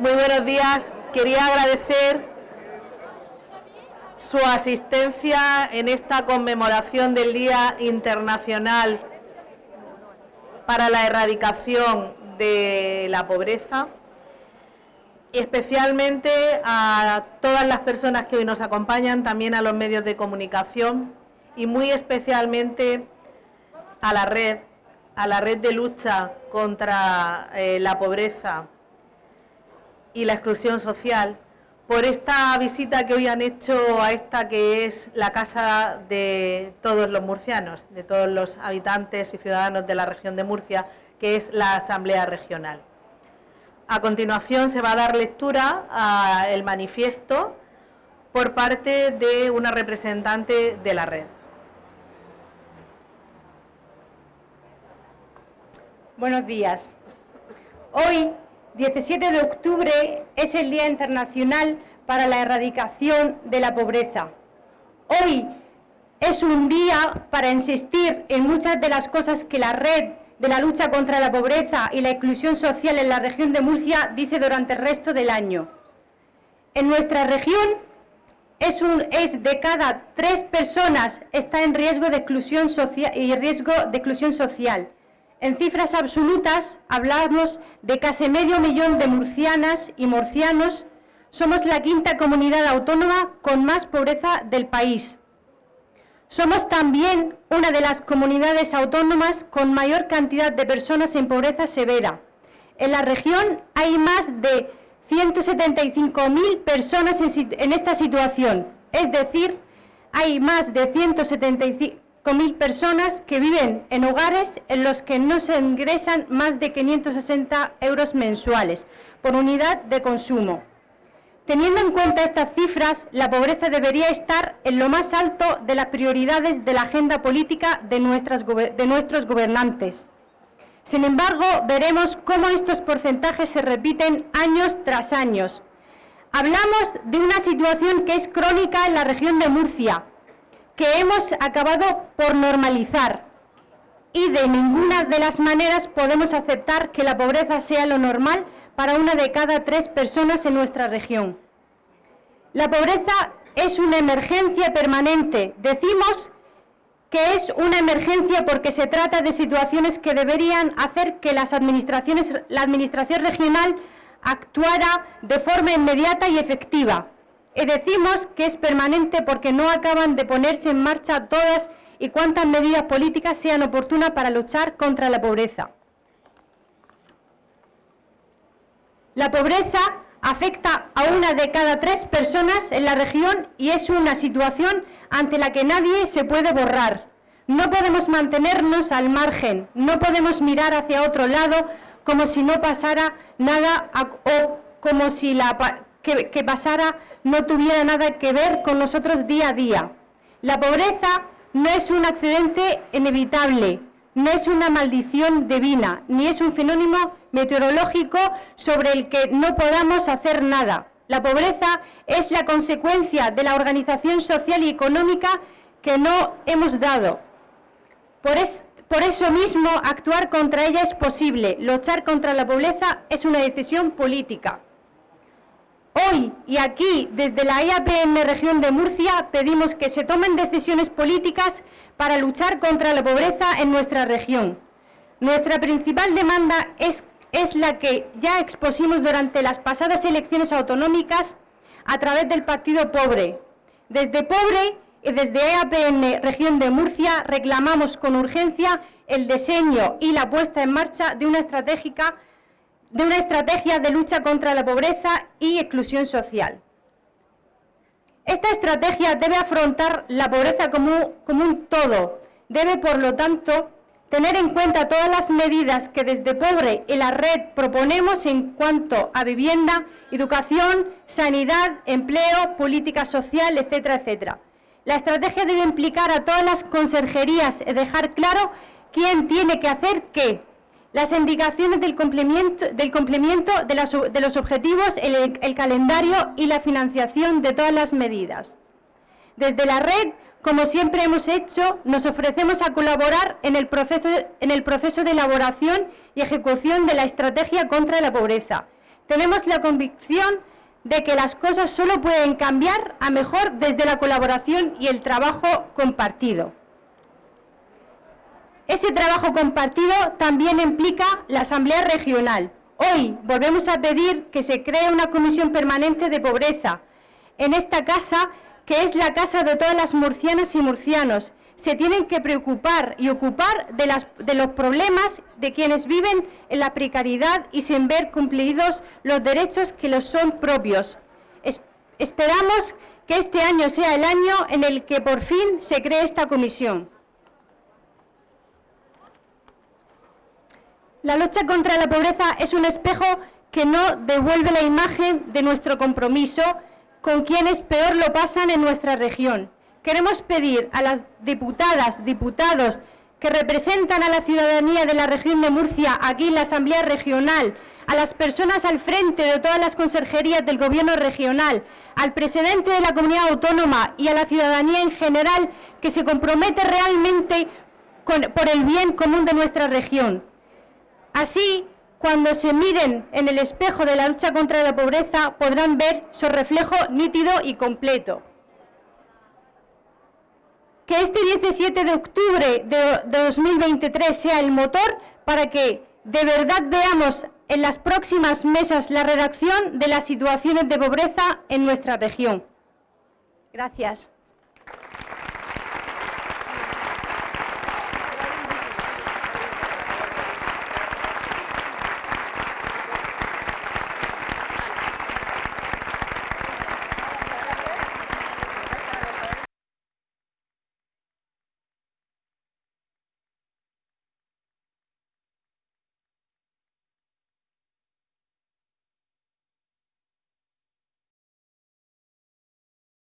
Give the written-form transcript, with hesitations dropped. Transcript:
Muy buenos días. Quería agradecer su asistencia en esta conmemoración del Día Internacional para la Erradicación de la Pobreza, especialmente a todas las personas que hoy nos acompañan, también a los medios de comunicación y muy especialmente a la red de lucha contra la pobreza y la exclusión social, por esta visita que hoy han hecho a esta que es la casa de todos los murcianos, de todos los habitantes y ciudadanos de la región de Murcia, que es la Asamblea Regional. A continuación se va a dar lectura al manifiesto por parte de una representante de la red. Buenos días. Hoy, 17 de octubre, es el Día Internacional para la Erradicación de la Pobreza. Hoy es un día para insistir en muchas de las cosas que la Red de la Lucha contra la Pobreza y la Inclusión Social en la región de Murcia dice durante el resto del año. En nuestra región es de cada 3 personas está en riesgo de exclusión social. En cifras absolutas, hablamos de casi medio millón de murcianas y murcianos. Somos la 5ª comunidad autónoma con más pobreza del país. Somos también una de las comunidades autónomas con mayor cantidad de personas en pobreza severa. En la región hay más de 175.000 personas en esta situación, es decir, hay más de 175.000 personas que viven en hogares en los que no se ingresan más de 560 euros mensuales por unidad de consumo. Teniendo en cuenta estas cifras, la pobreza debería estar en lo más alto de las prioridades de la agenda política de nuestros gobernantes. Sin embargo, veremos cómo estos porcentajes se repiten años tras años. Hablamos de una situación que es crónica en la región de Murcia, que hemos acabado por normalizar, y de ninguna de las maneras podemos aceptar que la pobreza sea lo normal para una de cada 3 personas en nuestra región. La pobreza es una emergencia permanente. Decimos que es una emergencia porque se trata de situaciones que deberían hacer que la administración regional actuara de forma inmediata y efectiva. Y decimos que es permanente porque no acaban de ponerse en marcha todas y cuantas medidas políticas sean oportunas para luchar contra la pobreza. La pobreza afecta a una de cada 3 personas en la región y es una situación ante la que nadie se puede borrar. No podemos mantenernos al margen, no podemos mirar hacia otro lado como si no pasara nada o como si que pasara no tuviera nada que ver con nosotros día a día. La pobreza no es un accidente inevitable, no es una maldición divina, ni es un fenómeno meteorológico sobre el que no podamos hacer nada. La pobreza es la consecuencia de la organización social y económica que no hemos dado. Por eso mismo, actuar contra ella es posible. Luchar contra la pobreza es una decisión política. Hoy y aquí, desde la EAPN Región de Murcia, pedimos que se tomen decisiones políticas para luchar contra la pobreza en nuestra región. Nuestra principal demanda es la que ya expusimos durante las pasadas elecciones autonómicas a través del Partido Pobre. Desde Pobre y desde EAPN Región de Murcia reclamamos con urgencia el diseño y la puesta en marcha de una estrategia de lucha contra la pobreza y exclusión social. Esta estrategia debe afrontar la pobreza como un todo. Debe, por lo tanto, tener en cuenta todas las medidas que desde Pobre y la red proponemos en cuanto a vivienda, educación, sanidad, empleo, política social, etcétera, etcétera. La estrategia debe implicar a todas las conserjerías y dejar claro quién tiene que hacer qué. Las indicaciones del cumplimiento de los objetivos, el calendario y la financiación de todas las medidas. Desde la red, como siempre hemos hecho, nos ofrecemos a colaborar en el proceso de elaboración y ejecución de la estrategia contra la pobreza. Tenemos la convicción de que las cosas solo pueden cambiar a mejor desde la colaboración y el trabajo compartido. Ese trabajo compartido también implica la Asamblea Regional. Hoy volvemos a pedir que se cree una comisión permanente de pobreza en esta casa, que es la casa de todas las murcianas y murcianos. Se tienen que preocupar y ocupar de los problemas de quienes viven en la precariedad y sin ver cumplidos los derechos que les son propios. Esperamos que este año sea el año en el que por fin se cree esta comisión. La lucha contra la pobreza es un espejo que no devuelve la imagen de nuestro compromiso con quienes peor lo pasan en nuestra región. Queremos pedir a las diputadas, diputados que representan a la ciudadanía de la región de Murcia aquí en la Asamblea Regional, a las personas al frente de todas las conserjerías del Gobierno regional, al presidente de la comunidad autónoma y a la ciudadanía en general, que se compromete realmente por el bien común de nuestra región. Así, cuando se miren en el espejo de la lucha contra la pobreza, podrán ver su reflejo nítido y completo. Que este 17 de octubre de 2023 sea el motor para que de verdad veamos en las próximas mesas la redacción de las situaciones de pobreza en nuestra región. Gracias.